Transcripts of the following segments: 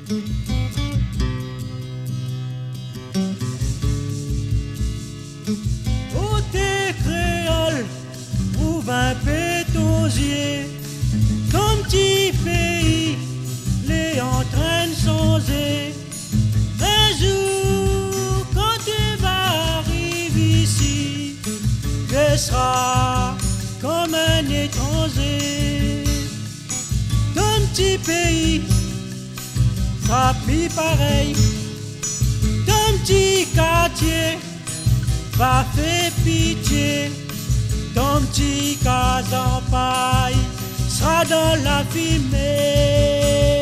Où tes créoles trouve un pétosier, ton petit pays l'est en train de songer. Un jour, quand tu vas arriver ici, tu seras comme un étranger. Ton petit pays sera plus pareil. Ton petit quartier va faire pitié. Ton petit cas en paille sera dans la fumée.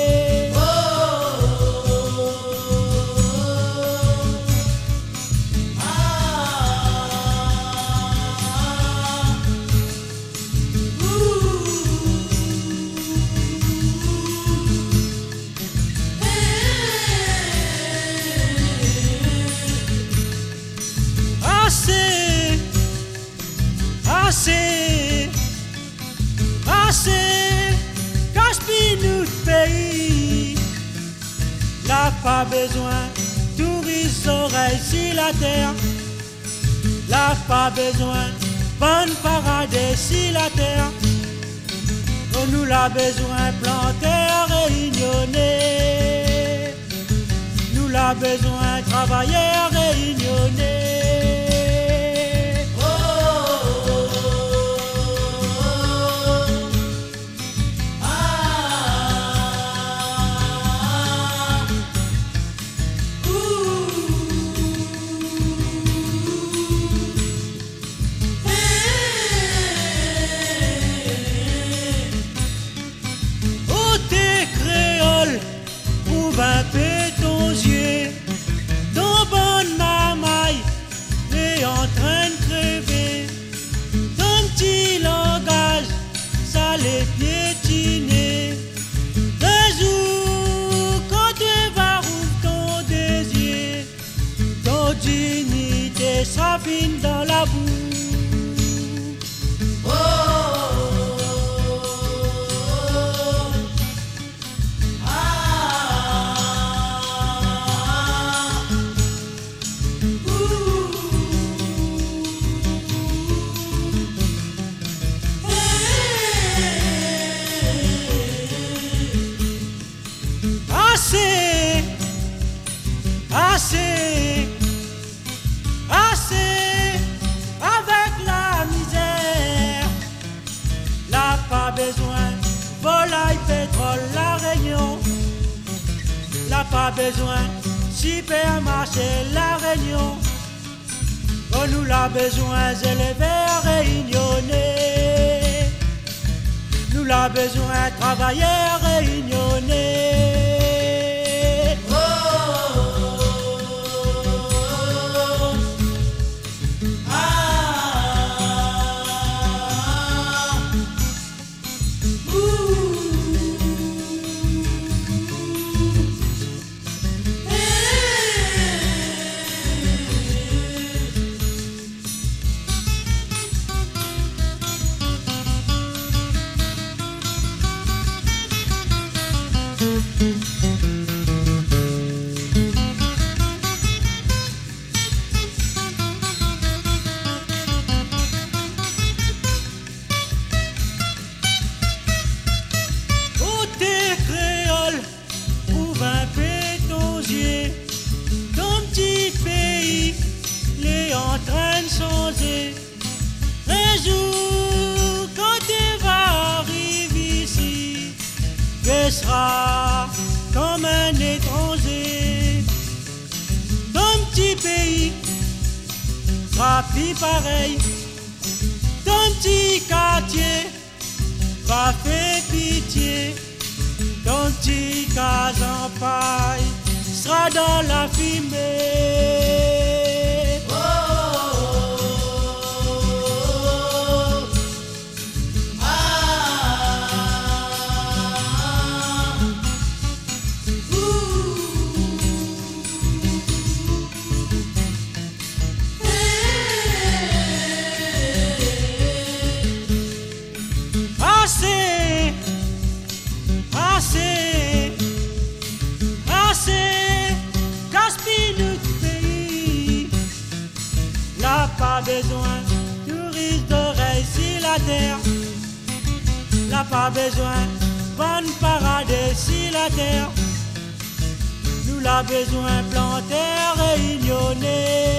Assez, assez, assez, gaspille notre pays. N'a pas besoin touristes oreilles sur la terre. N'a pas besoin bonne paradis sur la terre. On nous l'a besoin planter réunionnais. Nous l'a besoin travailler réunionnais. Un pétosier, ton bon mamaille est en train de crever. Ton petit langage, ça les piétiner. Un jour, quand tu vas rouvrir ton désir, ton dignité sera fine dans la boue. Assez, assez, assez avec la misère. Là pas besoin volaille, pétrole, la Réunion. Là pas besoin supermarché, la Réunion. On nous l'a besoin élevés réunionnais. Nous l'a besoin travailleurs réunionnais. En train de changer. Un jour, quand tu vas arriver ici, tu seras comme un étranger. Ton petit pays sera plus pareil. Ton petit quartier va faire pitié. Ton petit cas en paille sera dans la fumée. Assez, assez, l'a besoin, bonne parade sur la terre. Nous l'a besoin planter,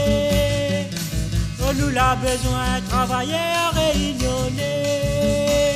réunionner. Oh, nous l'a besoin travailler, réunionner.